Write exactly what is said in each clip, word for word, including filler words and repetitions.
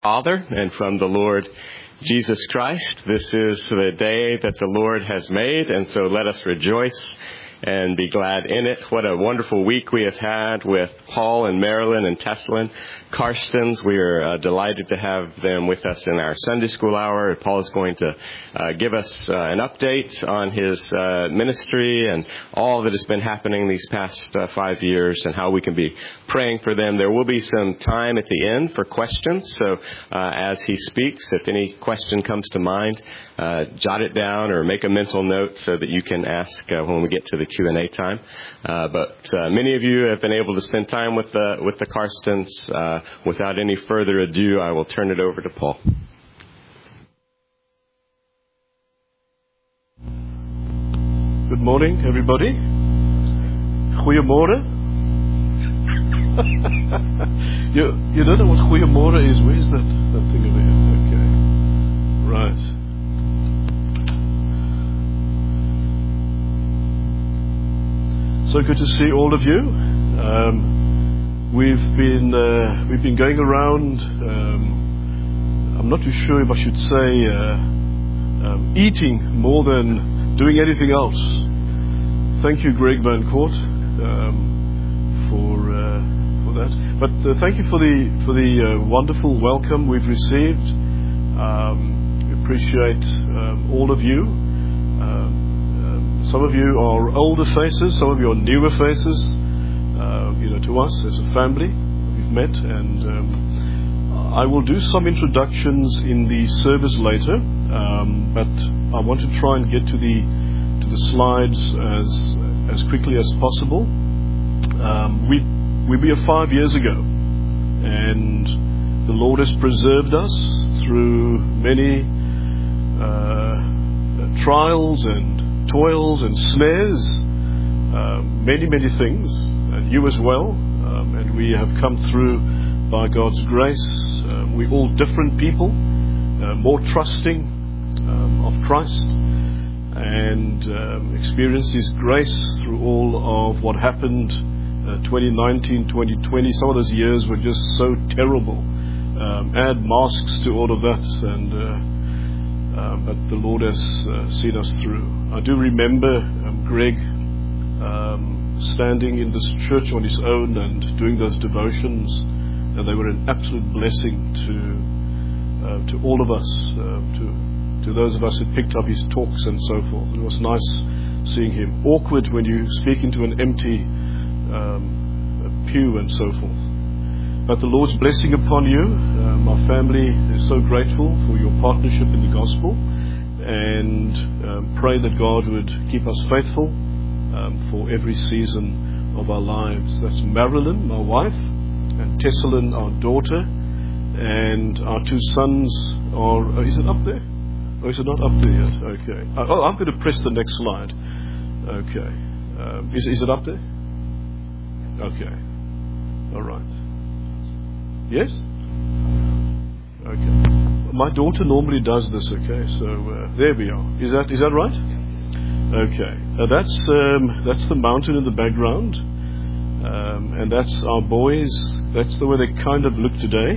Father and from the Lord Jesus Christ. This is the day that the Lord has made, and so let us rejoice and be glad in it. What a wonderful week we have had with Paul and Marilyn and Teslin Karstens. We are uh, delighted to have them with us in our Sunday school hour. Paul is going to uh, give us uh, an update on his uh, ministry and all that has been happening these past uh, five years and how we can be praying for them. There will be some time at the end for questions. So uh, as he speaks, if any question comes to mind, uh, jot it down or make a mental note so that you can ask uh, when we get to the Q and A time. Uh, but uh, many of you have been able to spend time with the with the Karstens. Uh, without any further ado, I will turn it over to Paul. Good morning, everybody. Goeiemorgen. you you don't know what goeiemorgen is? Where's that, that thing over here? Okay. Right. So good to see all of you. Um, we've been uh, we've been going around. Um, I'm not too sure if I should say uh, um, eating more than doing anything else. Thank you, Greg Van Court, um, for uh, for that. But uh, thank you for the for the uh, wonderful welcome we've received. Um, we appreciate um, all of you. Um, Some of you are older faces, some of you are newer faces, uh, you know, to us as a family we've met, and um, I will do some introductions in the service later, um, but I want to try and get to the to the slides as as quickly as possible. Um, we we were here five years ago, and the Lord has preserved us through many uh, trials and toils and snares, uh, many, many things, and you as well, um, and we have come through by God's grace. Uh, we're all different people, uh, more trusting um, of Christ, and um, experienced His grace through all of what happened uh, twenty nineteen, twenty twenty. Some of those years were just so terrible. Um, add masks to all of that, and uh, uh, but the Lord has uh, seen us through. I do remember um, Greg um, standing in this church on his own and doing those devotions, and they were an absolute blessing to uh, to all of us, uh, to to those of us who picked up his talks and so forth. It was nice seeing him. Awkward when you speak into an empty um, pew and so forth. But the Lord's blessing upon you. Uh, my family is so grateful for your partnership in the gospel, and um, pray that God would keep us faithful um, for every season of our lives. That's Marilyn, my wife, and Teslin, our daughter, and our two sons are... Oh, is it up there? Oh, is it not up there yet? Okay. Oh, I'm going to press the next slide. Okay. Um, is, is it up there? Okay. All right. Yes? Okay. My daughter normally does this, okay, so uh, there we are. Is that is that right? Okay. Uh, that's um, that's the mountain in the background, um, and that's our boys. That's the way they kind of look today.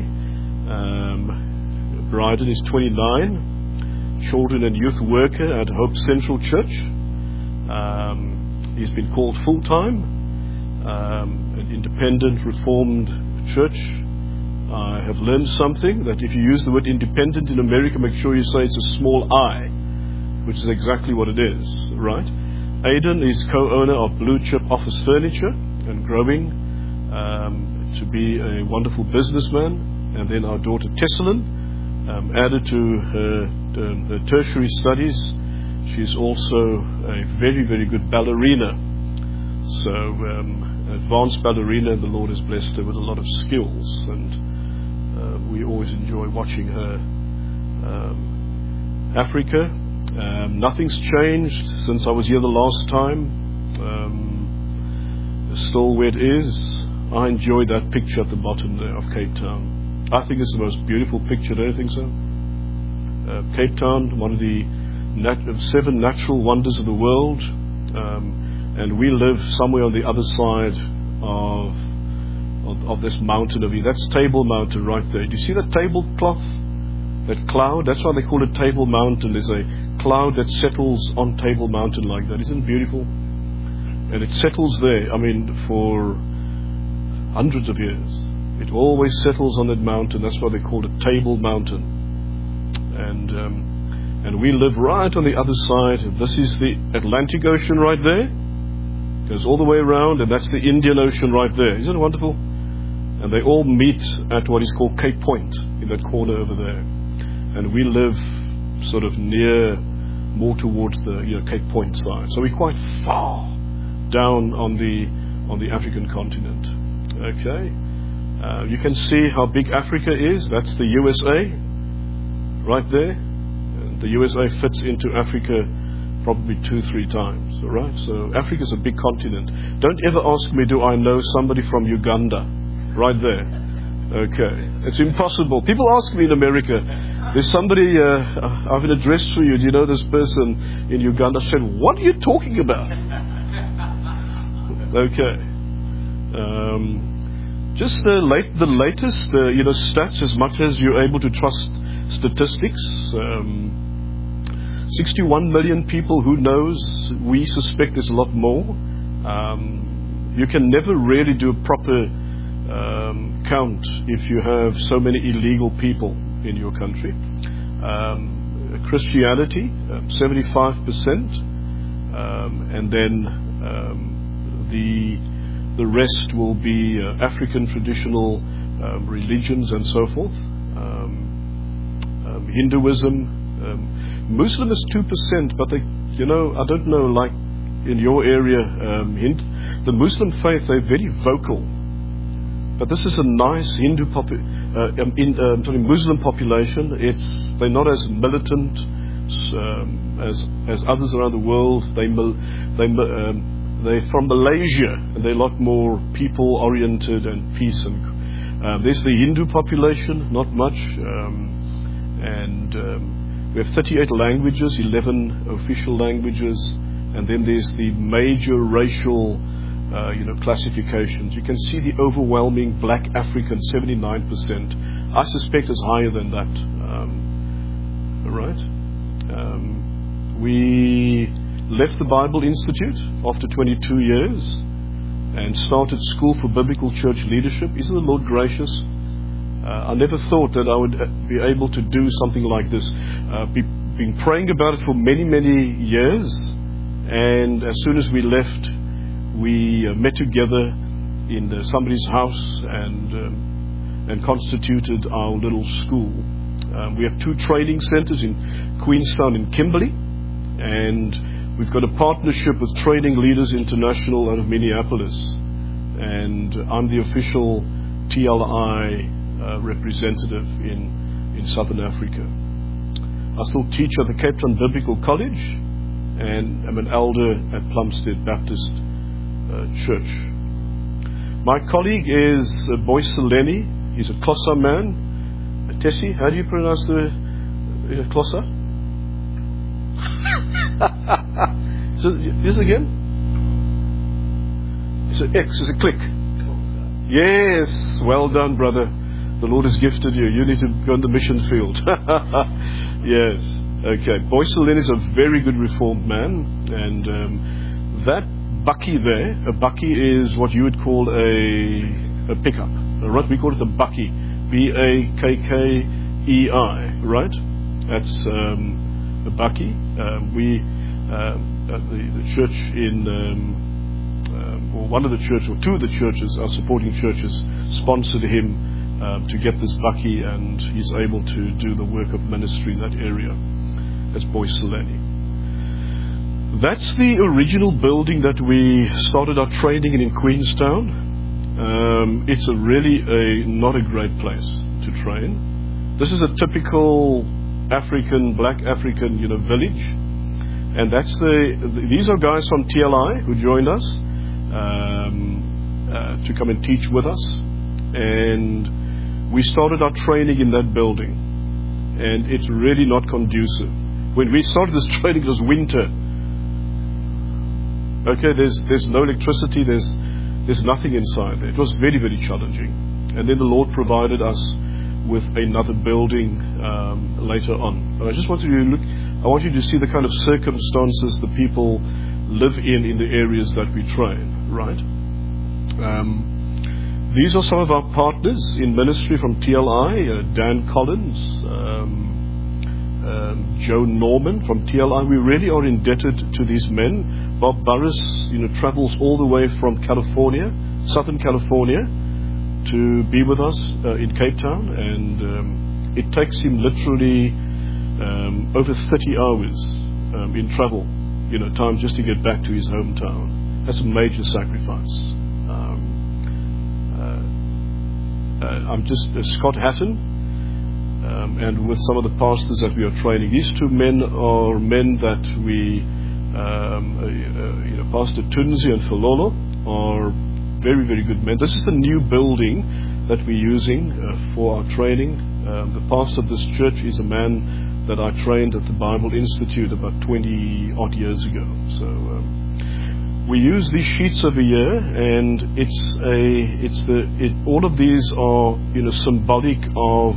Um, Bryden is twenty-nine, children and youth worker at Hope Central Church. Um, he's been called full-time, um, an independent Reformed church. I have learned something, that if you use the word independent in America, make sure you say it's a small I, which is exactly what it is, right? Aidan is co-owner of Blue Chip Office Furniture and growing um, to be a wonderful businessman. And then our daughter Teslin, um, added to her, um, her tertiary studies, she's also a very, very good ballerina. So um, advanced ballerina, and the Lord has blessed her with a lot of skills, and Uh, we always enjoy watching her. Um, Africa, um, nothing's changed since I was here the last time. Um, it's still where it is. I enjoyed that picture at the bottom there of Cape Town. I think it's the most beautiful picture, don't you think so? Uh, Cape Town, one of the nat- seven natural wonders of the world, um, and we live somewhere on the other side of of, of this mountain over here. That's Table Mountain right there. Do you see that tablecloth? That cloud? That's why they call it Table Mountain. There's a cloud that settles on Table Mountain like that. Isn't it beautiful? And it settles there, I mean, for hundreds of years. It always settles on that mountain. That's why they call it Table Mountain. And um, and we live right on the other side. This is the Atlantic Ocean right there. Goes all the way around, and that's the Indian Ocean right there. Isn't it wonderful? And they all meet at what is called Cape Point, in that corner over there. And we live sort of near, more towards the you know, Cape Point side. So we're quite far down on the on the African continent. Okay, uh, you can see how big Africa is. That's the U S A, right there. And the U S A fits into Africa probably two, three times. All right. So Africa's a big continent. Don't ever ask me, do I know somebody from Uganda? Right there. Okay, it's impossible. People ask me in America, there's somebody, uh, I have an address for you. Do you know this person in Uganda? I said, what are you talking about? Okay. Um, just uh, late, the latest, uh, you know, stats, as much as you're able to trust statistics. Um, sixty-one million people, who knows? We suspect there's a lot more. Um, you can never really do a proper um, count if you have so many illegal people in your country. Um, Christianity, um, seventy-five percent. Um, and then um, the the rest will be uh, African traditional um, religions and so forth. Um, um, Hinduism. Um, Muslim is two percent, but they, you know, I don't know, like in your area, um, Hind, the Muslim faith, they're very vocal. But this is a nice Hindu popu- uh, um, in, uh, I'm sorry, Muslim population. It's they're not as militant um, as as others around the world. They they um, they're from Malaysia, and they're a lot more people oriented and peace. And uh, there's the Hindu population, not much, um, and um, we have thirty-eight languages, eleven official languages, and then there's the major racial. Uh, you know, classifications. You can see the overwhelming black African, seventy-nine percent. I suspect it's higher than that. Um, all right. Um, we left the Bible Institute after twenty-two years and started School for Biblical Church Leadership. Isn't the Lord gracious? Uh, I never thought that I would be able to do something like this. Uh, be, been praying about it for many, many years, and as soon as we left, we uh, met together in uh, somebody's house and um, and constituted our little school. Um, we have two training centers in Queenstown and Kimberley, and we've got a partnership with Training Leaders International out of Minneapolis, and I'm the official T L I uh, representative in, in Southern Africa. I still teach at the Cape Town Biblical College, and I'm an elder at Plumstead Baptist Uh, church. My colleague is uh, Boyce Seleni. He's a Xhosa man. Uh, Tessie, how do you pronounce the uh, Xhosa? So, this again? It's an X, it's a click. Yes, well done, brother. The Lord has gifted you. You need to go on the mission field. Yes. Okay. Boyce Seleni is a very good Reformed man, and um, that Bakkie there, a Bakkie is what you would call a, a pickup, right? We call it a Bakkie, B A K K E I, right? That's um, a Bakkie. Um, we, uh, at the, the church in, um, um, or one of the churches, or two of the churches, our supporting churches, sponsored him um, to get this Bakkie, and he's able to do the work of ministry in that area. That's Boyce Seleni. That's the original building that we started our training in in Queenstown. Um, it's a really a not a great place to train. This is a typical African, black African, you know, village, and that's the. These are guys from T L I who joined us um, uh, to come and teach with us, and we started our training in that building, and it's really not conducive. When we started this training, it was winter. Okay, there's there's no electricity, there's there's nothing inside there. It was very, very challenging. And then the Lord provided us with another building um, later on. But I just want you to look, I want you to see the kind of circumstances the people live in in the areas that we train, right? Um, these are some of our partners in ministry from T L I, uh, Dan Collins, um, um, Joe Norman from T L I. We really are indebted to these men. Bob Burris, you know, travels all the way from California, Southern California, to be with us uh, in Cape Town, and um, it takes him literally um, over thirty hours um, in travel, you know, time just to get back to his hometown. That's a major sacrifice. Um, uh, uh, I'm just uh, Scott Hatton, um, and with some of the pastors that we are training. These two men are men that we, um, uh, uh, you know, Pastor Tunzi and Filolo are very, very good men. This is the new building that we're using uh, for our training. Um, the pastor of this church is a man that I trained at the Bible Institute about twenty odd years ago. So um, we use these sheets every year, and it's a, it's the, it, all of these are, you know, symbolic of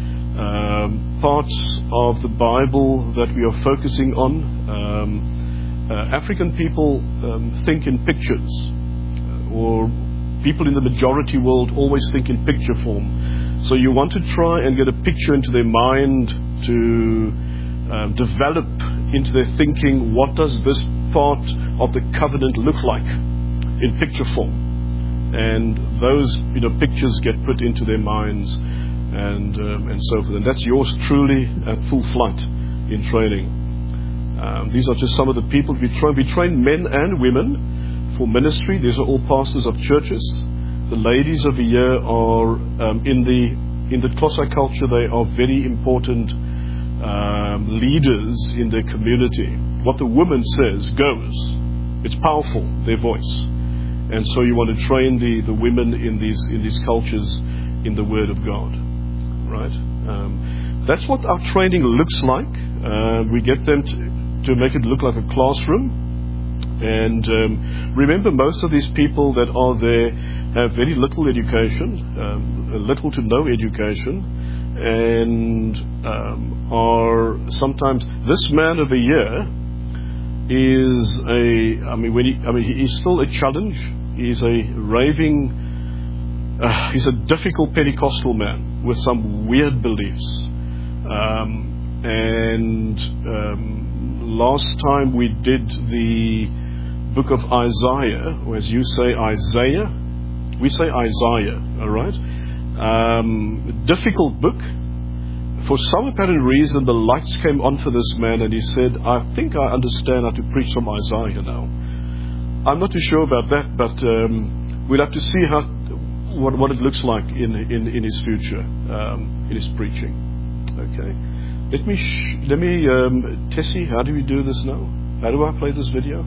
um, parts of the Bible that we are focusing on. Um, uh, African people um, think in pictures. Or people in the majority world always think in picture form. So you want to try and get a picture into their mind to uh, develop into their thinking, what does this part of the covenant look like in picture form? And those, you know, pictures get put into their minds, and um, and so forth. And that's yours truly at full flight in training. Um, these are just some of the people we train. We train men and women for ministry. These are all pastors of churches. The ladies of the year are um, in the in the Xhosa culture. They are very important um, leaders in their community. What the woman says goes. It's powerful, their voice, and so you want to train the, the women in these in these cultures in the Word of God, right? Um, that's what our training looks like. Uh, we get them to, to make it look like a classroom. And um, remember, most of these people that are there have very little education, um, little to no education, and um, are sometimes. This man of the year is a. I mean, when he, I mean, he is still a challenge. He's a raving. Uh, he's a difficult Pentecostal man with some weird beliefs, um, and um, last time we did the book of Isaiah, or as you say, Isaiah. We say Isaiah, all right? Um, difficult book. For some apparent reason, the lights came on for this man, and he said, I think I understand how to preach from Isaiah now. I'm not too sure about that, but um, we'll have to see how what, what it looks like in, in, in his future, um, in his preaching. Okay. Let me, sh- let me um, Tessie, how do we do this now? How do I play this video?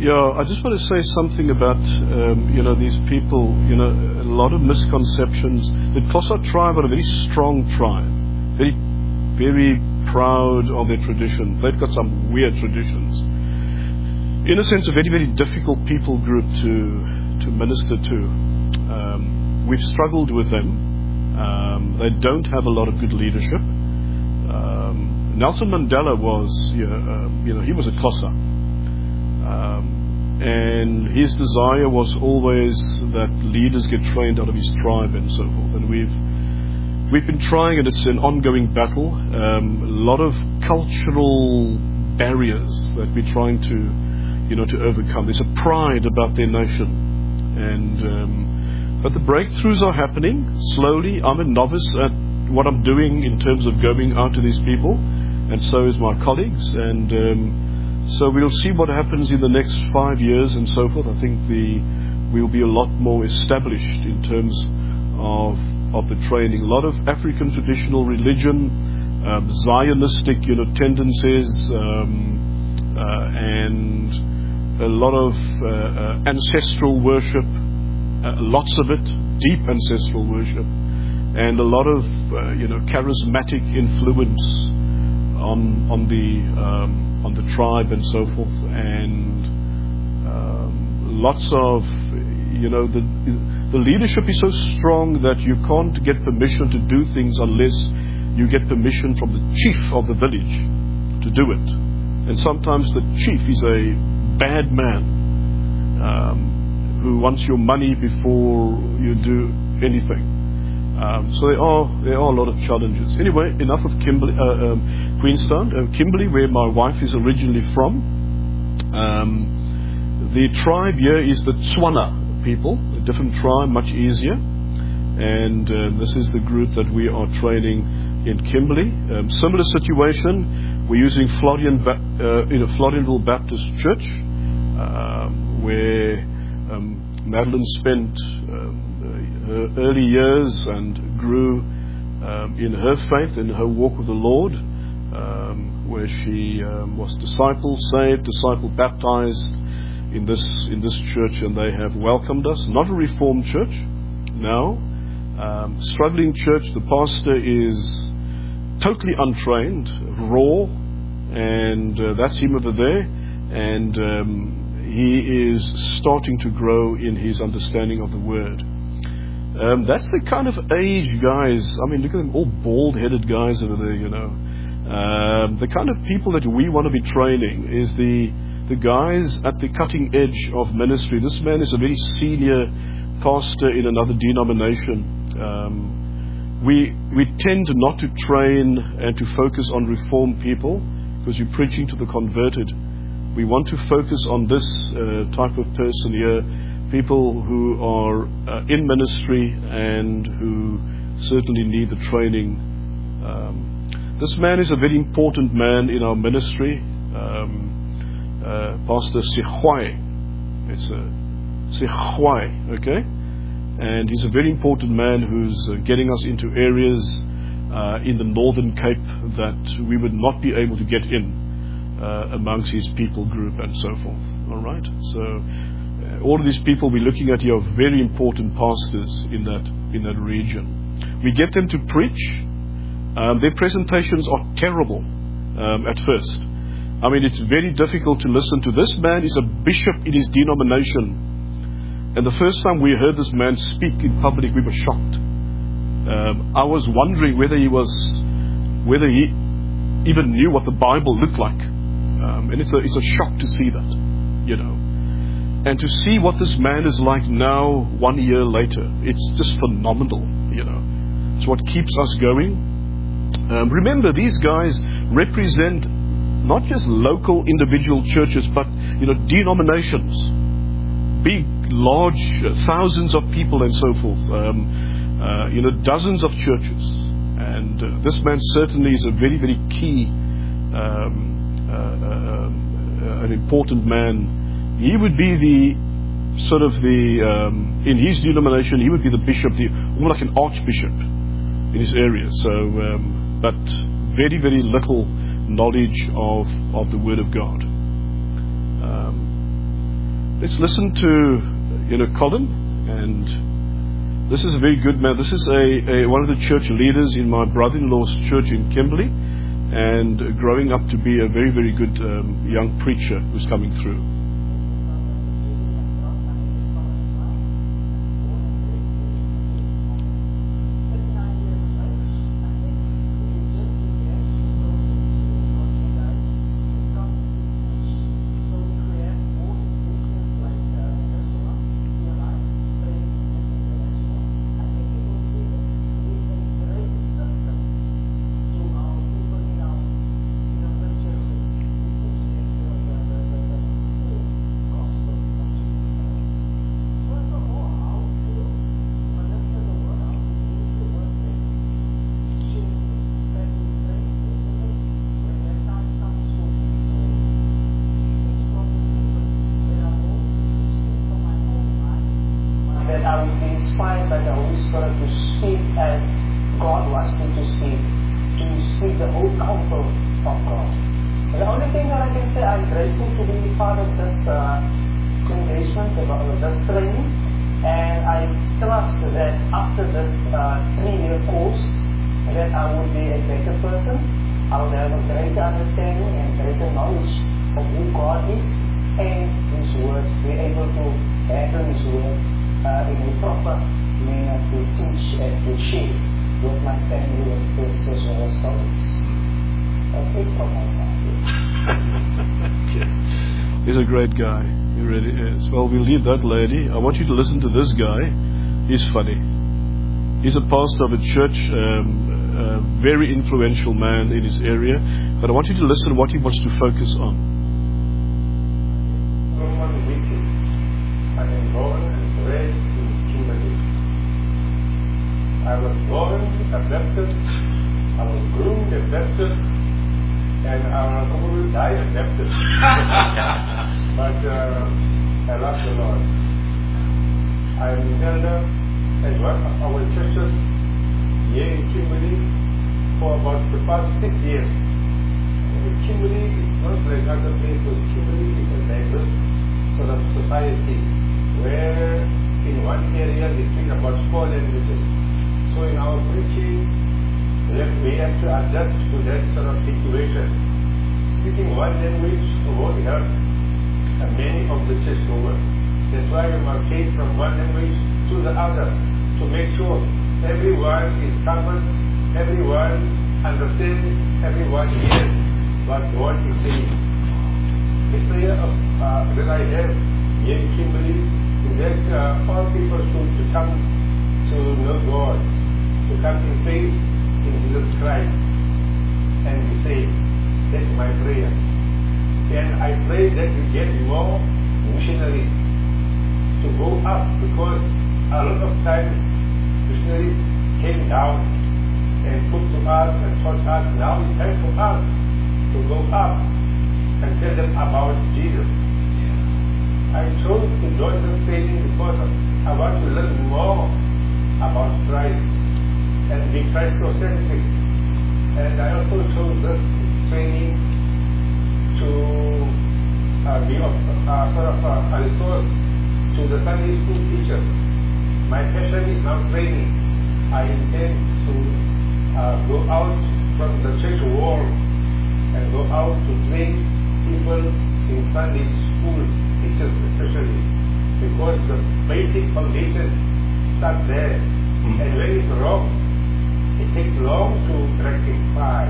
Yeah, I just want to say something about, um, you know, these people, you know, a lot of misconceptions. The Xhosa tribe are a very strong tribe, very, very proud of their tradition. They've got some weird traditions. In a sense, a very, very difficult people group to, to minister to. Um, we've struggled with them. Um, they don't have a lot of good leadership. Um, Nelson Mandela was, you know, um, you know, he was a Xhosa. Um, and his desire was always that leaders get trained out of his tribe and so forth. And we've we've been trying, and it's an ongoing battle. Um, a lot of cultural barriers that we're trying to, you know, to overcome. There's a pride about their nation, and um, but the breakthroughs are happening slowly. I'm a novice at what I'm doing in terms of going out to these people, and so is my colleagues, and. Um, So we'll see what happens in the next five years and so forth. I think the we'll be a lot more established in terms of of the training. A lot of African traditional religion, um, Zionistic, you know, tendencies, um, uh, and a lot of uh, uh, ancestral worship, uh, lots of it, deep ancestral worship, and a lot of uh, you know charismatic influence on on the um, on the tribe and so forth, and um, lots of, you know, the the leadership is so strong that you can't get permission to do things unless you get permission from the chief of the village to do it. And sometimes the chief is a bad man um, who wants your money before you do anything. Um, so there are there are a lot of challenges. Anyway, enough of Kimberley, uh, um, Queenstown, uh, Kimberley, where my wife is originally from. Um, the tribe here is the Tswana people, a different tribe, much easier. And uh, this is the group that we are training in Kimberley. Um, similar situation. We're using Florian, uh, in a Florianville Baptist Church, um, where um, Madeline spent. Um, her early years and grew um, in her faith, in her walk with the Lord, um, where she um, was disciple saved, disciple baptized in this in this church, and they have welcomed us. Not a Reformed church, no, um, struggling church. The pastor is totally untrained, raw, and uh, that's him over there, and um, he is starting to grow in his understanding of the Word. Um, that's the kind of age guys, I mean, look at them, all bald-headed guys over there, you know. Um, the kind of people that we want to be training is the the guys at the cutting edge of ministry. This man is a very senior pastor in another denomination. Um, we we tend not to train and to focus on reformed people because you're preaching to the converted. We want to focus on this uh, type of person here, people who are uh, in ministry and who certainly need the training. Um, this man is a very important man in our ministry, um, uh, Pastor Sihwai. It's a Sihwai, okay? And he's a very important man who's uh, getting us into areas uh, in the Northern Cape that we would not be able to get in uh, amongst his people group and so forth. All right? So all of these people we're looking at here are very important pastors in that in that region. We get them to preach. Um, their presentations are terrible um, at first. I mean, it's very difficult to listen to. This man is a bishop in his denomination. And the first time we heard this man speak in public, we were shocked. Um, I was wondering whether he was, whether he even knew what the Bible looked like. Um, and it's a, it's a shock to see that, you know. And to see what this man is like now, one year later, it's just phenomenal, you know. It's what keeps us going. Um, remember, these guys represent not just local individual churches, but, you know, denominations. Big, large, uh, thousands of people and so forth. Um, uh, you know, dozens of churches. And uh, this man certainly is a very, very key, um, uh, uh, uh, an important man. He would be the sort of the, um, in his denomination, he would be the bishop, the, more like an archbishop in his area. So, um, but very, very little knowledge of, of the Word of God. Um, let's listen to, you know, Colin. And this is a very good man. This is a, a one of the church leaders in my brother-in-law's church in Kimberley, and growing up to be a very, very good um, young preacher who's coming through. He's a great guy. He really is. Well, we'll leave that lady. I want you to listen to this guy. He's funny. He's a pastor of a church, um, a very influential man in his area. But I want you to listen to what he wants to focus on. Roman Wiki. I am born and raised in Kimberley. I was born a Baptist. I was groomed a Baptist. And I probably die a Baptist. But uh, I love the Lord. I am an elder at one of our churches here in Kimberley for about the past six years. And Kimberley is not like other places. Kimberley is a diverse sort of society where in one area they speak about four languages. So in our preaching, we have to adjust to that sort of situation. Speaking one language won't help many of the churchgoers. That's why we must change from one language to the other to make sure everyone is covered, everyone understands, everyone hears what God is saying. The prayer of, uh, that I have here in Kimberley is that uh, all people should to come to know God, to come in faith in Jesus Christ and be saved. That's my prayer. And I pray that we get more missionaries to go up, because a lot of times missionaries came down and spoke to us and taught us. Now it's time for us to go up and tell them about Jesus. I chose to join this training because I want to learn more about Christ and be Christocentric. And I also chose this training to uh, be of, uh, sort of uh, a resource to the Sunday school teachers. My passion is now training. I intend to uh, go out from the church walls and go out to train people in Sunday school, teachers especially, because the basic foundation starts there. Mm-hmm. And when it's wrong, it takes long to rectify.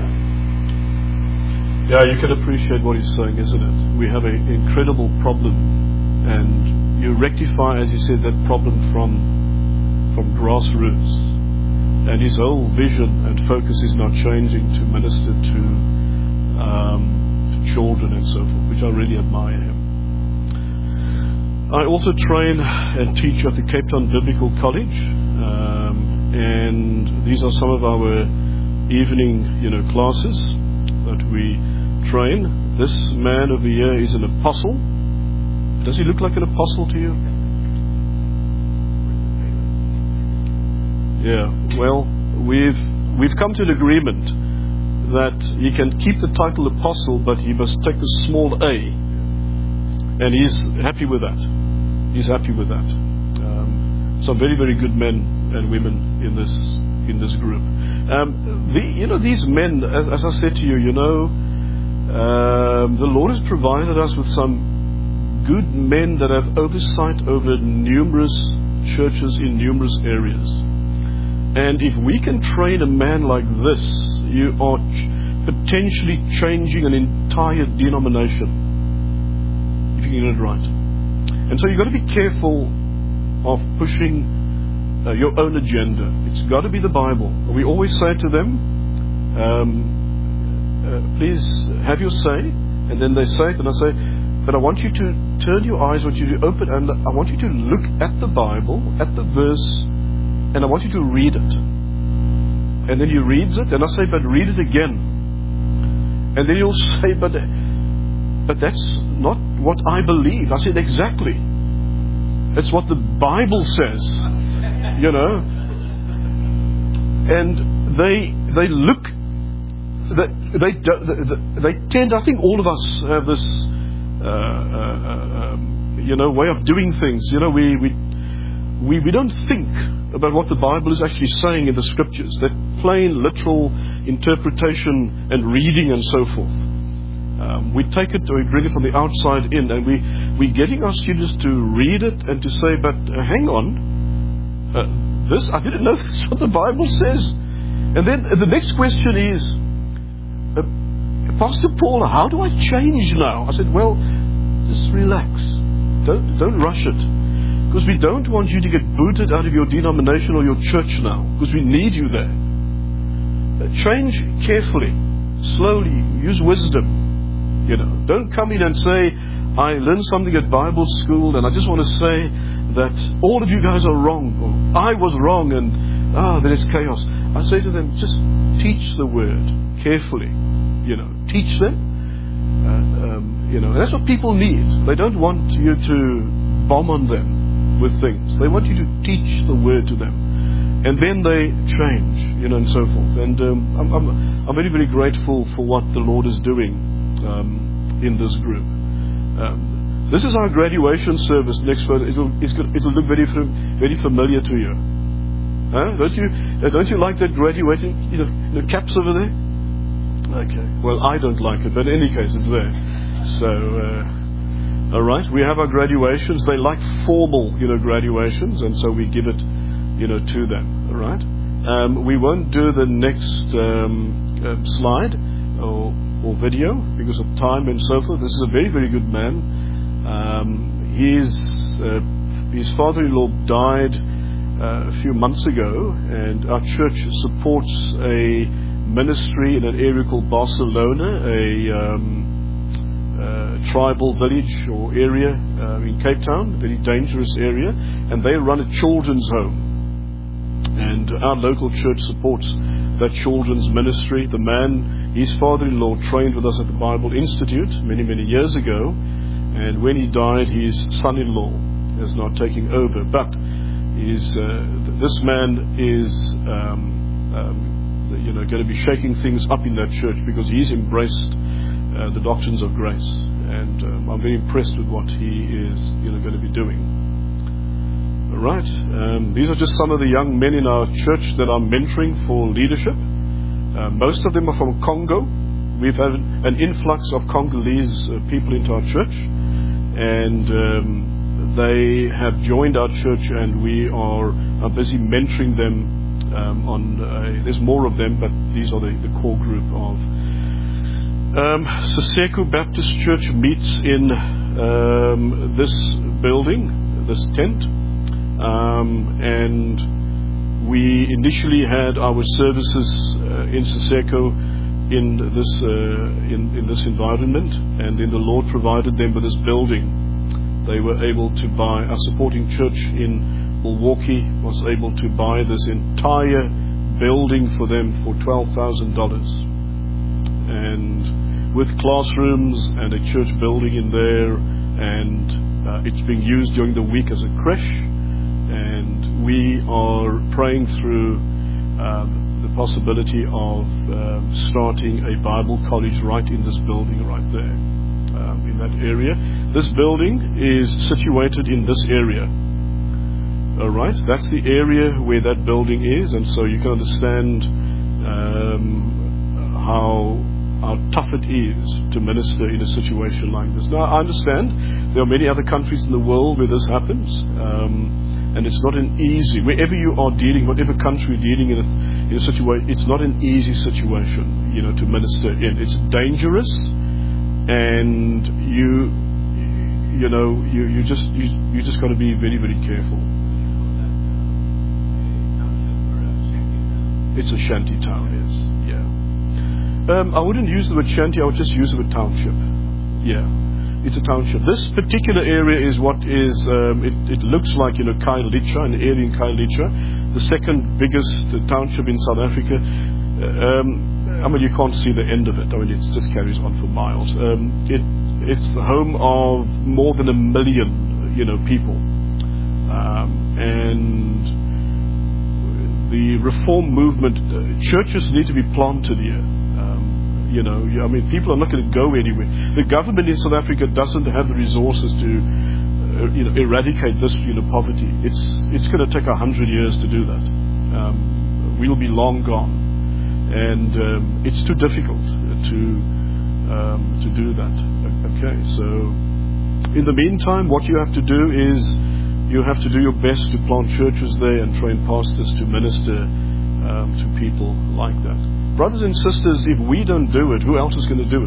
Yeah, you can appreciate what he's saying, isn't it? We have an incredible problem, and you rectify, as he said, that problem from from grassroots. And his whole vision and focus is not changing to minister to, um, to children and so forth, which I really admire him. I also train and teach at the Cape Town Biblical College, um, and these are some of our evening, you know, classes that we train. This man over here is an apostle. Does he look like an apostle to you? Yeah. Well, we've we've come to an agreement that he can keep the title apostle, but he must take a small a, And he's happy with that. He's happy with that. Um, some very, very good men and women in this in this group. Um, the, you know, these men, as, as I said to you, you know, um, the Lord has provided us with some good men that have oversight over numerous churches in numerous areas. And if we can train a man like this, you are ch- potentially changing an entire denomination. If you get it right. And so you've got to be careful of pushing uh, your own agenda. It's got to be the Bible. We always say to them, um, uh, please have your say. And then they say it, and I say, but I want you to turn your eyes, I want you to open, and I want you to look at the Bible, at the verse, and I want you to read it. And then he reads it, and I say, but read it again. And then he'll say, but... But that's not what I believe. I said, exactly. It's what the Bible says. You know. And they they look, they they, they, they tend, I think all of us have this, uh, uh, um, you know, way of doing things. You know, we, we, we, we don't think about what the Bible is actually saying in the Scriptures. That plain, literal interpretation and reading and so forth. Um, we take it, or we bring it from the outside in, and we, we're getting our students to read it and to say, but uh, hang on, uh, this, I didn't know this is what the Bible says. And then uh, the next question is, uh, Pastor Paul, how do I change now? I said, well, just relax. Don't, don't rush it. Because we don't want you to get booted out of your denomination or your church now, because we need you there. Uh, change carefully, slowly, use wisdom. You know, don't come in and say, I learned something at Bible school and I just want to say that all of you guys are wrong. Or I was wrong and, ah, there is chaos. I say to them, just teach the word carefully. You know, teach them. Uh, um, you know, and that's what people need. They don't want you to bomb on them with things. They want you to teach the word to them. And then they change, you know, and so forth. And um, I'm, I'm, I'm very, very grateful for what the Lord is doing. Um, in this group. Um, this is our graduation service next Friday. It'll, it's, it'll look very very familiar to you. Huh? Don't you uh, don't you like that graduating you know, the caps over there? Okay. Well, I don't like it, but in any case, it's there. So, uh, all right. We have our graduations. They like formal, you know, graduations, and so we give it, you know, to them. All right. Um, we won't do the next um, uh, slide or. or video because of time and so forth. This is a very, very good man. Um, his uh, his father-in-law died uh, a few months ago, and our church supports a ministry in an area called Barcelona, a um, uh, tribal village or area uh, in Cape Town, a very dangerous area, and they run a children's home. And our local church supports that children's ministry. The man, his father-in-law, trained with us at the Bible Institute many, many years ago. And when he died, his son-in-law is now taking over. But is, uh, this man is, um, um, you know, going to be shaking things up in that church because he's embraced uh, the doctrines of grace. And um, I'm very impressed with what he is, you know, going to be doing. All right. Um, these are just some of the young men in our church that I'm mentoring for leadership. Uh, most of them are from Congo. We've had an influx of Congolese uh, people into our church, and um, they have joined our church, and we are, are busy mentoring them. Um, on uh, there's more of them, but these are the, the core group of. Um, Siseko Baptist Church meets in um, this building, this tent. Um, and we initially had our services uh, in Siseko in this uh, in, in this environment, and then the Lord provided them with this building. They were able to buy. Our supporting church in Milwaukee was able to buy this entire building for them for twelve thousand dollars, and with classrooms and a church building in there, and uh, it's being used during the week as a creche. And we are praying through uh, the possibility of uh, starting a Bible college right in this building right there, um, in that area. this building is situated in this area. All right, that's the area where that building is, and so you can understand um, how how tough it is to minister in a situation like this. Now, I understand there are many other countries in the world where this happens, um, and it's not an easy, wherever you are dealing, whatever country you're dealing in a, in a situation, it's not an easy situation, you know, to minister in. It's dangerous, and you, you know, you, you just, you, you just got to be very, very careful. It's a shanty town, yes, yeah. Um, I wouldn't use the word shanty, I would just use the word township. Yeah, it's a township. This particular area is what is, um, it, it looks like, you know, Khayelitsha, an area in Khayelitsha, the second biggest uh, township in South Africa. Uh, um, I mean, you can't see the end of it. I mean, it just carries on for miles. Um, it, it's the home of more than a million, you know, people. Um, and the reform movement, uh, churches need to be planted here. You know, I mean, people are not going to go anywhere. The government in South Africa doesn't have the resources to, uh, you know, eradicate this, you know, poverty. It's it's going to take a hundred years to do that. Um, we'll be long gone, and um, it's too difficult to um, to do that. Okay, so in the meantime, what you have to do is you have to do your best to plant churches there and train pastors to minister um, to people like that. Brothers and sisters, if we don't do it, who else is going to do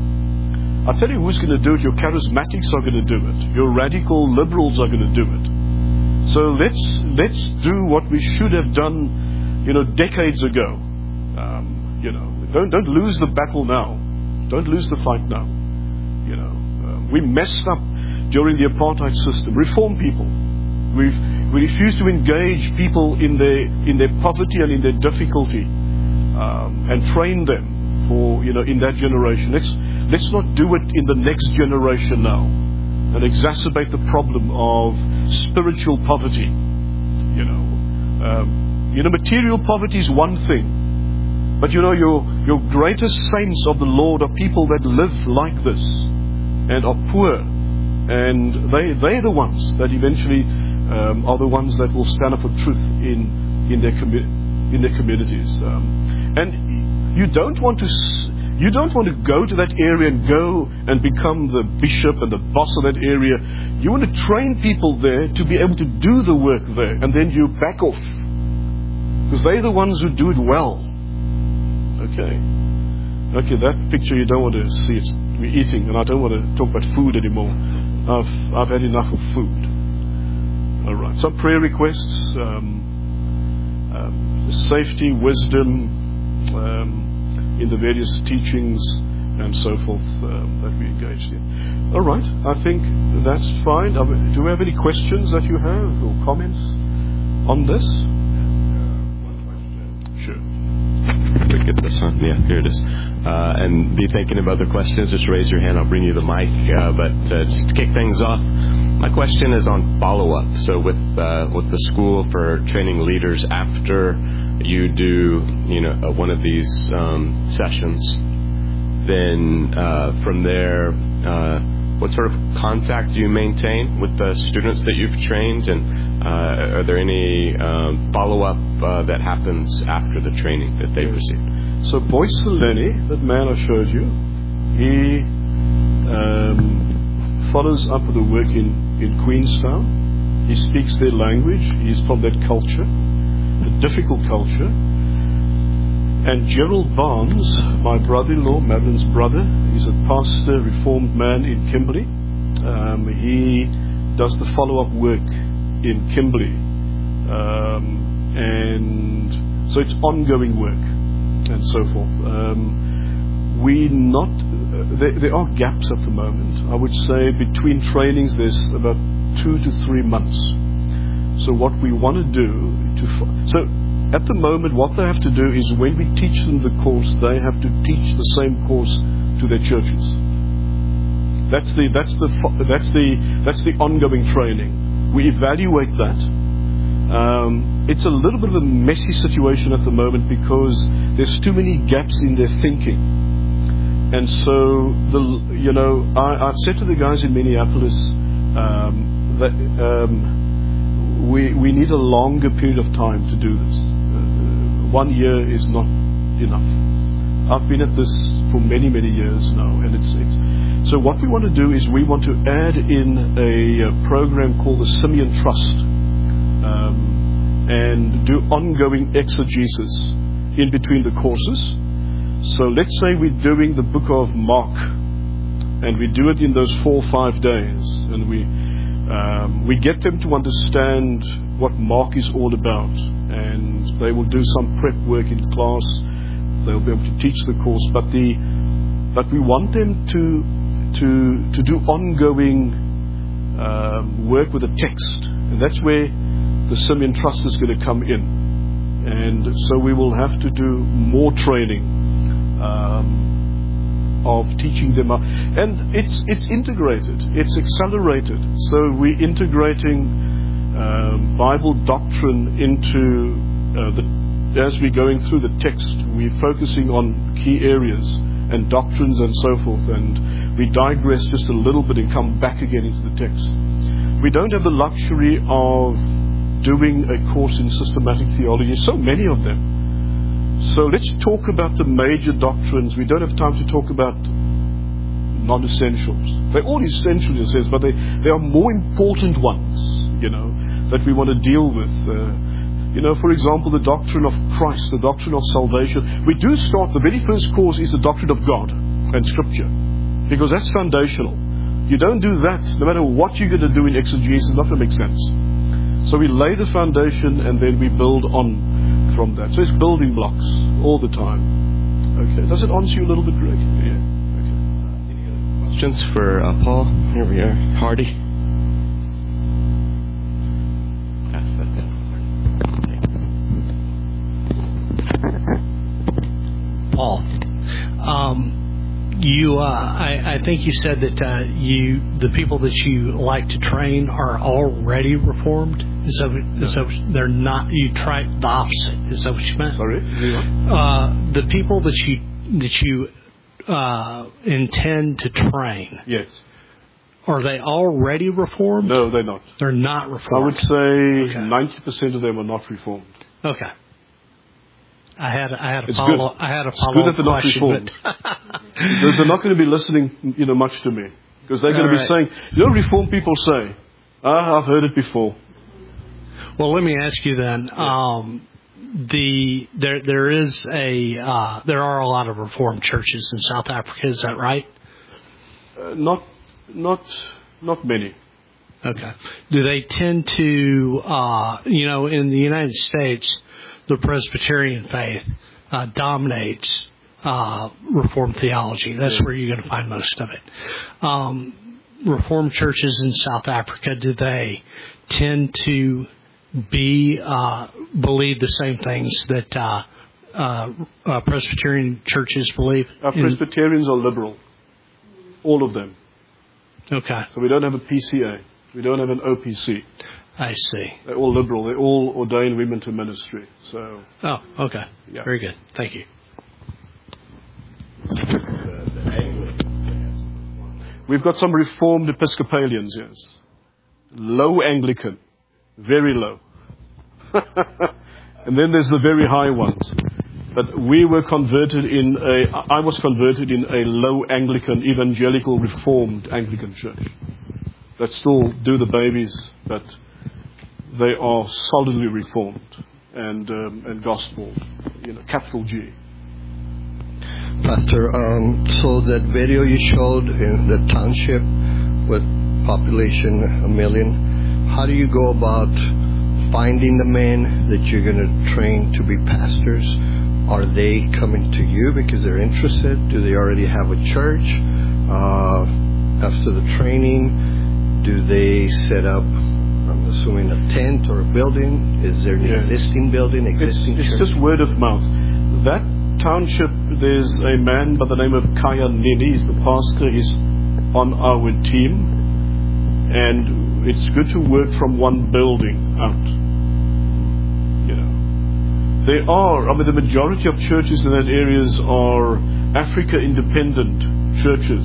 it? I'll tell you who's going to do it. Your charismatics are going to do it. Your radical liberals are going to do it. So let's let's do what we should have done, you know, decades ago. Um, you know, don't don't lose the battle now. Don't lose the fight now. You know, um, we messed up during the apartheid system. Reform people. We've we refuse to engage people in their in their poverty and in their difficulty. Um, and train them for, you know, in that generation. Let's let's not do it in the next generation now and exacerbate the problem of spiritual poverty. You know, um, you know, material poverty is one thing, but you know, your your greatest saints of the Lord are people that live like this and are poor, and they they're the ones that eventually um, are the ones that will stand up for truth in in their community. In their communities, um, and you don't want to, you don't want to go to that area and go and become the bishop and the boss of that area. You want to train people there to be able to do the work there, and then you back off because they're the ones who do it well. Okay, okay, that picture you don't want to see. It's we're eating, and I don't want to talk about food anymore. I've I've had enough of food. All right, some prayer requests. Um, um, Safety, wisdom um, in the various teachings and so forth um, that we engaged in. All right, I think that's fine. Do we have any questions that you have or comments on this? Sure. We get this one. Yeah, here it is. Uh, and be thinking of other questions. Just raise your hand. I'll bring you the mic. Uh, but uh, just to kick things off, my question is on follow-up. So with uh, with the school for training leaders, after you do, you know, uh, one of these um, sessions, then uh, from there, uh, what sort of contact do you maintain with the students that you've trained, and uh, are there any um, follow-up uh, that happens after the training that they've received? So Boyce Seleni, that man I showed you, he um, follows up with the work in, in Queenstown. He speaks their language. He's from that culture, a difficult culture. And Gerald Barnes, my brother-in-law, Madeline's brother, he's a pastor, reformed man in Kimberley. Um, he does the follow-up work in Kimberley. Um, and so it's ongoing work and so forth. Um, we not, uh, there, there are gaps at the moment. I would say between trainings there's about two to three months. So what we want to do, to so at the moment what they have to do is when we teach them the course, they have to teach the same course to their churches. That's the that's the that's the that's the ongoing training. We evaluate that. Um, it's a little bit of a messy situation at the moment because there's too many gaps in their thinking. and so, the, you know, I, I've said to the guys in Minneapolis um, that um, we we need a longer period of time to do this. Uh, one year is not enough. I've been at this for many, many years now, and it's it's. So what we want to do is we want to add in a, a program called the Simeon Trust, um, and do ongoing exegesis in between the courses. So let's say we're doing the book of Mark, and we do it in those four or five days, and we um, we get them to understand what Mark is all about, and they will do some prep work in class. They'll be able to teach the course, but the but we want them to to to do ongoing um, work with the text, and that's where the Simeon Trust is going to come in, and so we will have to do more training. Um, of teaching them, and it's it's integrated, it's accelerated. So we're integrating um, Bible doctrine into uh, the as we're going through the text. We're focusing on key areas and doctrines and so forth, and we digress just a little bit and come back again into the text. We don't have the luxury of doing a course in systematic theology. So many of them. So let's talk about the major doctrines. We don't have time to talk about non-essentials. They're all essential in a sense, but they, they are more important ones, you know, that we want to deal with. Uh, you know, for example, the doctrine of Christ, the doctrine of salvation. We do start, the very first course is the doctrine of God and Scripture, because that's foundational. You don't do that, no matter what you're going to do in exegesis, it's not going to make sense. So we lay the foundation and then we build on from that. So it's building blocks all the time. Okay. Does it answer you a little bit, Greg? Yeah. Okay. Any other questions for uh, Paul? Here we are. Hardy. Pass that down. Paul, um, you, uh, I, I think you said that uh, you, the people that you like to train are already reformed. Is that, no. is that they're not? You try the opposite. Is that what you meant? Sorry. Uh, the people that you that you uh, intend to train. Yes. Are they already reformed? No, they're not. They're not reformed. I would say ninety okay. percent of them are not reformed. Okay. I had I had a it's follow good. I had a it's follow good that they're not question, reformed. Because they're not going to be listening, you know, much to me, because they're going to be right. saying, you know, reformed people say, ah, I've heard it before. Well, let me ask you then. Um, the there there is a uh, there are a lot of Reformed churches in South Africa. Is that right? Uh, not not not many. Okay. Do they tend to uh, you know in the United States, the Presbyterian faith uh, dominates uh, Reformed theology. That's yeah. where you're going to find most of it. Um, Reformed churches in South Africa, do they tend to be uh, believe the same things that uh, uh, uh, Presbyterian churches believe? Our Presbyterians are liberal, all of them. Okay. So we don't have a P C A, we don't have an O P C. I see. They're all liberal. They all ordain women to ministry. So. Oh, okay. Yeah. Very good. Thank you. We've got some Reformed Episcopalians, yes. Low Anglican. Very low. And then there's the very high ones. But we were converted in a, I was converted in a low Anglican, evangelical, Reformed Anglican church. That still do the babies, but they are solidly Reformed and um, and gospel, you know, capital G. Pastor, um, so that video you showed in the township with population a million, how do you go about finding the men that you're going to train to be pastors? Are they coming to you because they're interested? Do they already have a church? Uh, after the training, do they set up, I'm assuming, a tent or a building? Is there an yeah. existing building, existing it's, church? It's just word of mouth. That township, there's a man by the name of Kaya Nini. He's the pastor. He's on our team. And it's good to work from one building out. You know. There are, I mean, the majority of churches in that areas are Africa independent churches.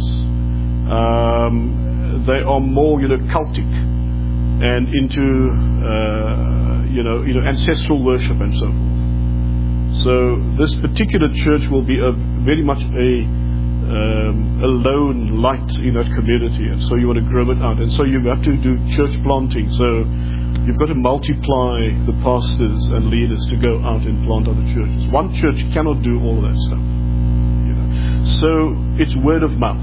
Um, they are more, you know, cultic and into, uh, you know, you know, ancestral worship and so forth. So this particular church will be a very much a um, a lone light in that community, and so you want to grow it out, and so you have to do church planting. So you've got to multiply the pastors and leaders to go out and plant other churches. One church cannot do all of that stuff, you know. So it's word of mouth.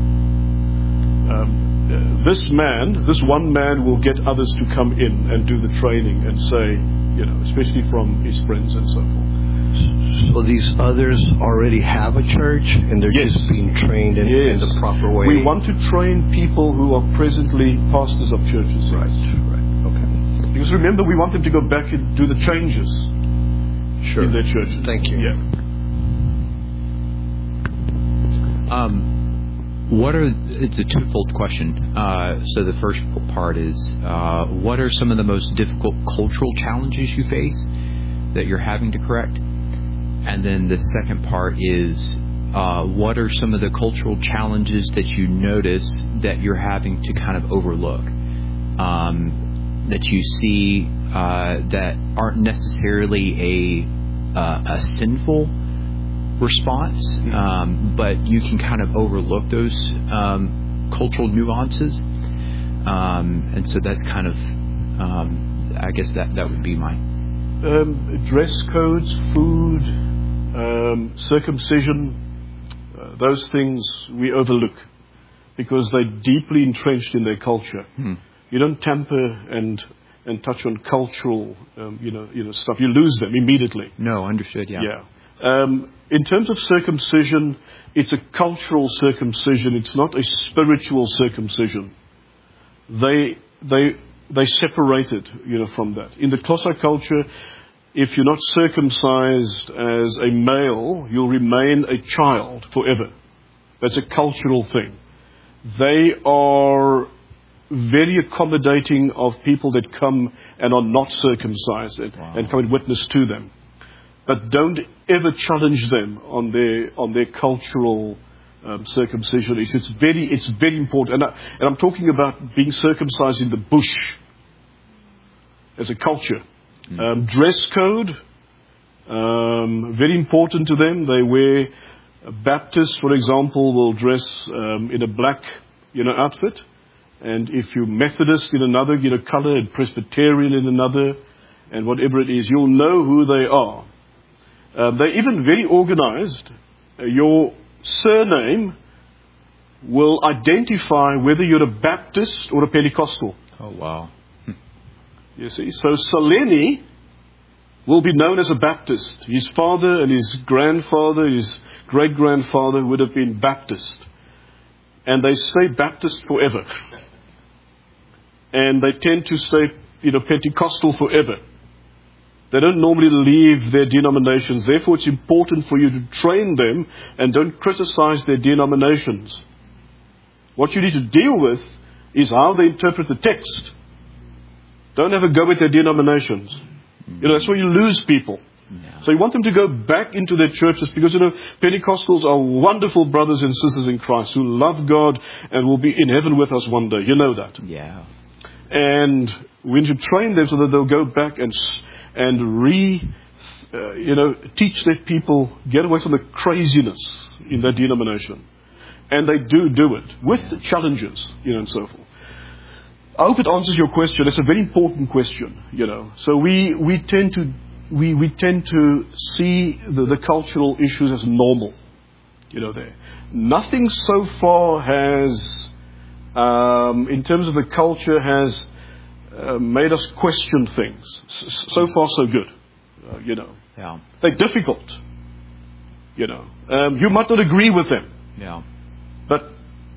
Um, uh, this man, this one man, will get others to come in and do the training and say, you know, especially from his friends and so forth. So these others already have a church, and they're Yes. just being trained in, Yes. in the proper way. We want to train people who are presently pastors of churches. Right, right, okay. Because remember, we want them to go back and do the changes Sure. in their churches. Thank you. Yeah. Um, what are, it's a twofold question. Uh, so the first part is, uh, what are some of the most difficult cultural challenges you face that you're having to correct? And then the second part is, uh, what are some of the cultural challenges that you notice that you're having to kind of overlook, um, that you see uh, that aren't necessarily a uh, a sinful response, um, but you can kind of overlook those um, cultural nuances, um, and so that's kind of, um, I guess that that would be my Um, dress codes, food, um, circumcision, uh, those things we overlook because they're deeply entrenched in their culture. Hmm. You don't tamper and and touch on cultural, um, you know, you know stuff. You lose them immediately. no understood. Yeah. Yeah. Um, in terms of circumcision, it's a cultural circumcision. It's not a spiritual circumcision. They they they separated, you know, from that. In the Xhosa culture, if you're not circumcised as a male, you'll remain a child forever. That's a cultural thing. They are very accommodating of people that come and are not circumcised and, Wow. and come and witness to them. But don't ever challenge them on their on their cultural um, circumcision. It's, it's very it's very important. And, I, and I'm talking about being circumcised in the bush as a culture. Mm. Um, dress code, um, very important to them. They wear, uh, Baptists, for example, will dress um, in a black, you know, outfit. And if you're Methodist in another, you know, color, and Presbyterian in another, and whatever it is, you'll know who they are. Uh, they're even very organized. Uh, your surname will identify whether you're a Baptist or a Pentecostal. Oh, wow. You see, so Saleni will be known as a Baptist. His father and his grandfather, his great-grandfather would have been Baptist. And they stay Baptist forever. And they tend to stay, you know, Pentecostal forever. They don't normally leave their denominations. Therefore, it's important for you to train them and don't criticize their denominations. What you need to deal with is how they interpret the text. Don't have a go at their denominations. You know, that's where you lose people. Yeah. So you want them to go back into their churches because, you know, Pentecostals are wonderful brothers and sisters in Christ who love God and will be in heaven with us one day. You know that. Yeah. And we need to train them so that they'll go back and and re, uh, you know, teach their people, get away from the craziness in their denomination. And they do do it with Yeah. the challenges, you know, and so forth. I hope it answers your question. It's a very important question, you know. So we, we tend to we, we tend to see the, the cultural issues as normal, you know. There, nothing so far has, um, in terms of the culture, has uh, made us question things. S- so far, so good, uh, you know. Yeah. They're difficult, you know. Um, you might not agree with them, Yeah. but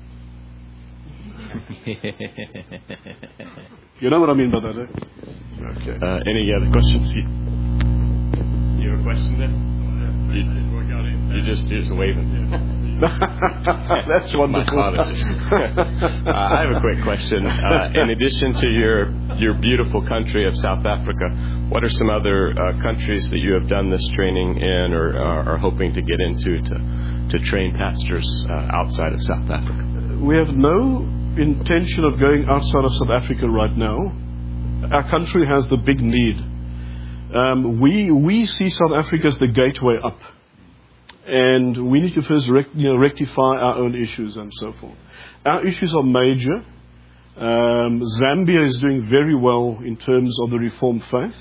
you know what I mean by that, eh? Okay. Uh, any other questions? You, you have a question there? You, you just, you're just waving. That's wonderful. My thought is. uh, I have a quick question. Uh, in addition to your your beautiful country of South Africa, what are some other uh, countries that you have done this training in, or uh, are hoping to get into to to train pastors uh, outside of South Africa? We have no intention of going outside of South Africa right now. Our country has the big need. Um, we we see South Africa as the gateway up. And we need to first rec- you know, rectify our own issues and so forth. Our issues are major. Um, Zambia is doing very well in terms of the Reformed faith.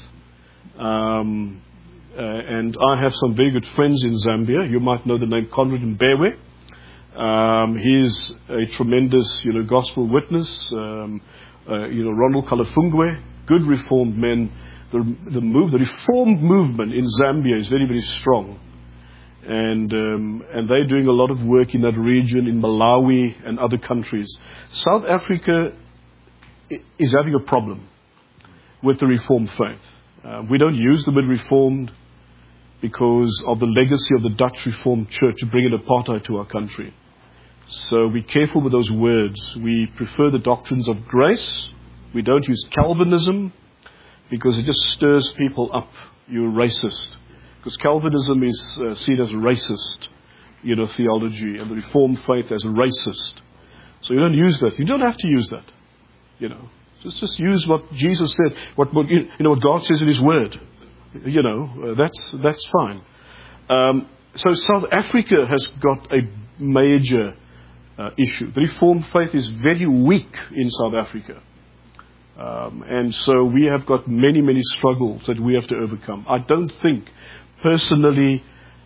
Um, uh, and I have some very good friends in Zambia. You might know the name Conrad Mbewe. Um, he's a tremendous, you know, gospel witness. Um, uh, you know, Ronald Kalafungwe, good Reformed men. The, the move, the Reformed movement in Zambia is very, very strong. And um, and they're doing a lot of work in that region, in Malawi and other countries. South Africa is having a problem with the Reformed faith. Uh, we don't use the word Reformed because of the legacy of the Dutch Reformed Church bringing apartheid to our country. So be careful with those words. We prefer the doctrines of grace. We don't use Calvinism because it just stirs people up. You're racist. Because Calvinism is uh, seen as racist, you know, theology, and the Reformed faith as racist. So you don't use that. You don't have to use that, you know. Just just use what Jesus said, what, what you know, what God says in His Word. You know, uh, that's that's fine. Um, so South Africa has got a major uh, issue. The Reformed faith is very weak in South Africa. Um, and so we have got many, many struggles that we have to overcome. I don't think personally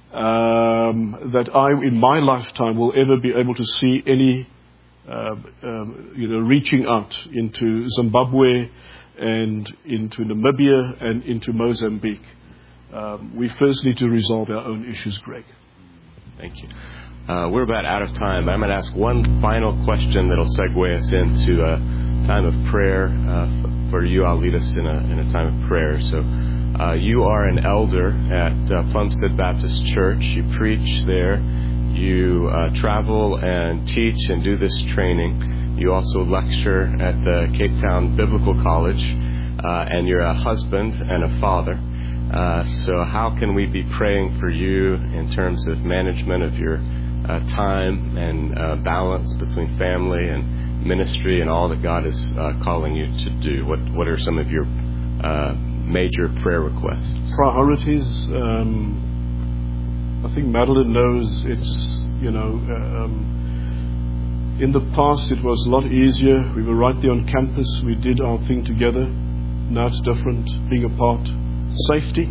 um, that I, in my lifetime, will ever be able to see any, uh, um, you know, reaching out into Zimbabwe and into Namibia and into Mozambique. Um, we first need to resolve our own issues, Greg. Thank you. Uh, we're about out of time, but I'm going to ask one final question that'll segue us into a time of prayer. Uh, for you, I'll lead us in a in a time of prayer. So, uh, you are an elder at uh, Plumstead Baptist Church. You preach there. You uh, travel and teach and do this training. You also lecture at the Cape Town Biblical College, uh, and you're a husband and a father. Uh, so, how can we be praying for you in terms of management of your uh, time and uh, balance between family and ministry and all that God is uh, calling you to do? What What are some of your uh, major prayer requests? Priorities. Um, I think Madeline knows it's, you know, uh, um, in the past it was a lot easier. We were right there on campus. We did our thing together. Now it's different, being apart. Safety.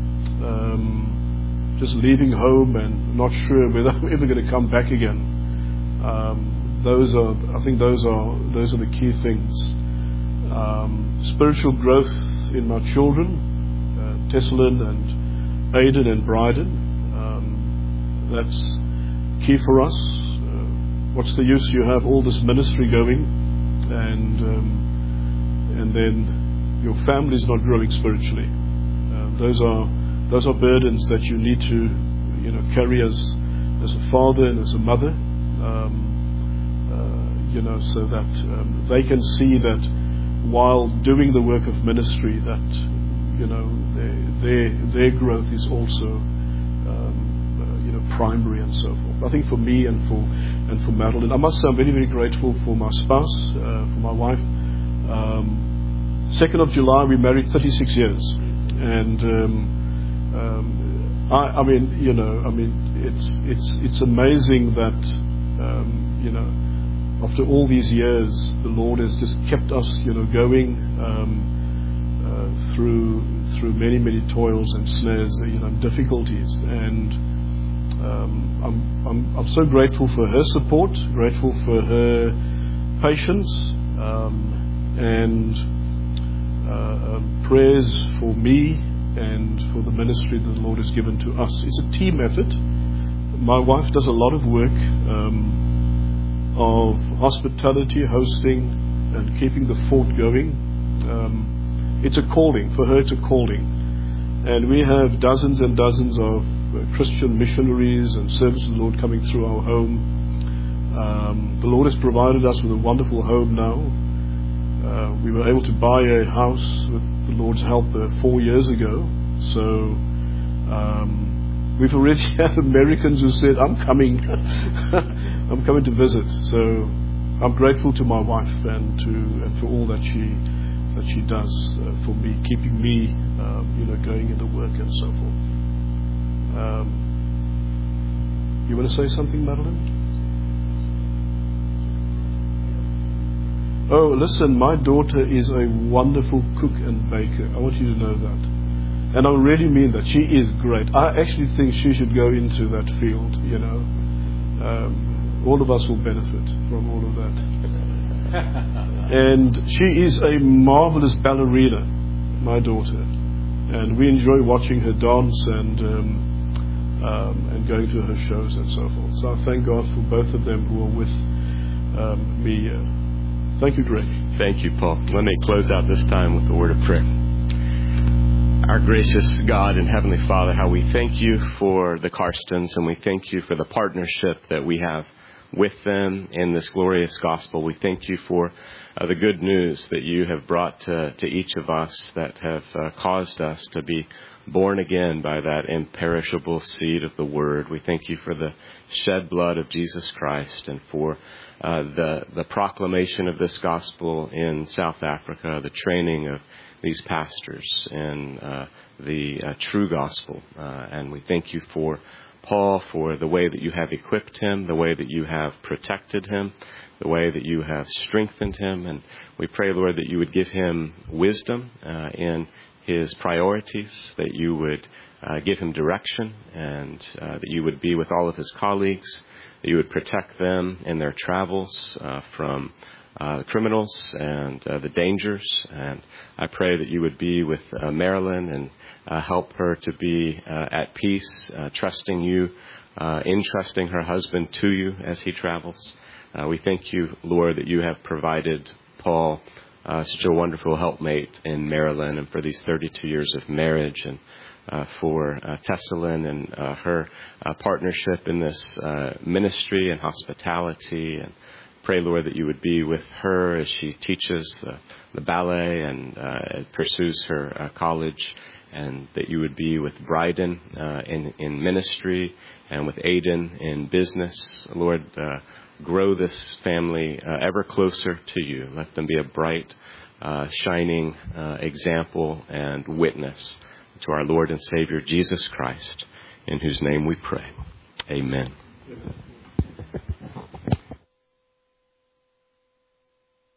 Um, just leaving home and not sure whether I'm ever going to come back again. Um, Those are, I think, those are those are the key things. Um, spiritual growth in my children, uh, Tessalyn and Aiden and Bryden. Um, that's key for us. Uh, what's the use? You have all this ministry going, and um, and then your family's not growing spiritually. Uh, those are those are burdens that you need to, you know, carry as as a father and as a mother. Um, You know, so that um, they can see that while doing the work of ministry, that, you know, their their, their growth is also, um, uh, you know, primary and so forth. I think for me and for and for Madeline, I must say I'm very very grateful for my spouse, uh, for my wife. Um, Second of July, we married thirty-six years, and um, um, I, I mean, you know, I mean, it's it's it's amazing that, um, you know. After all these years, the Lord has just kept us, you know, going um, uh, through through many, many toils and snares, you know, difficulties. And um, I'm, I'm I'm so grateful for her support, grateful for her patience, um, and uh, um, prayers for me and for the ministry that the Lord has given to us. It's a team effort. My wife does a lot of work. Um, of hospitality, hosting, and keeping the fort going. Um, it's a calling. For her, it's a calling. And we have dozens and dozens of uh, Christian missionaries and servants of the Lord coming through our home. Um, the Lord has provided us with a wonderful home now. Uh, we were able to buy a house with the Lord's help uh, four years ago. So um, we've already had Americans who said, I'm coming. I'm coming to visit. So I'm grateful to my wife and to and for all that she that she does uh, for me, keeping me, um, you know, going in the work and so forth. Um, you want to say something, Madeline? Oh, listen, my daughter is a wonderful cook and baker. I want you to know that. And I really mean that. She is great. I actually think she should go into that field, you know. Um, all of us will benefit from all of that. And she is a marvelous ballerina, my daughter. And we enjoy watching her dance and um, um, and going to her shows and so forth. So I thank God for both of them who are with um, me. Uh, thank you, Greg. Thank you, Paul. Let me close out this time with a word of prayer. Our gracious God and Heavenly Father, how we thank you for the Karstens, and we thank you for the partnership that we have with them in this glorious gospel. We thank you for uh, the good news that you have brought to, to each of us that have uh, caused us to be born again by that imperishable seed of the Word. We thank you for the shed blood of Jesus Christ and for uh, the, the proclamation of this gospel in South Africa, the training of these pastors in uh, the uh, true gospel. Uh, and we thank you for Paul, for the way that you have equipped him, the way that you have protected him, the way that you have strengthened him. And we pray, Lord, that you would give him wisdom uh, in his priorities, that you would uh, give him direction, and uh, that you would be with all of his colleagues, that you would protect them in their travels uh, from uh, criminals and uh, the dangers. And I pray that you would be with uh, Marilyn and uh, help her to be uh, at peace, uh, trusting you, uh, entrusting her husband to you as he travels. Uh, we thank you, Lord, that you have provided Paul Uh, such a wonderful helpmate in Maryland, and for these thirty-two years of marriage, and uh, for uh, Tessalyn and uh, her uh, partnership in this uh, ministry and hospitality. And pray, Lord, that you would be with her as she teaches uh, the ballet and uh, pursues her uh, college, and that you would be with Bryden uh, in, in ministry and with Aiden in business. Lord, uh, grow this family uh, ever closer to you. Let them be a bright, uh, shining uh, example and witness to our Lord and Savior, Jesus Christ, in whose name we pray. Amen. Amen.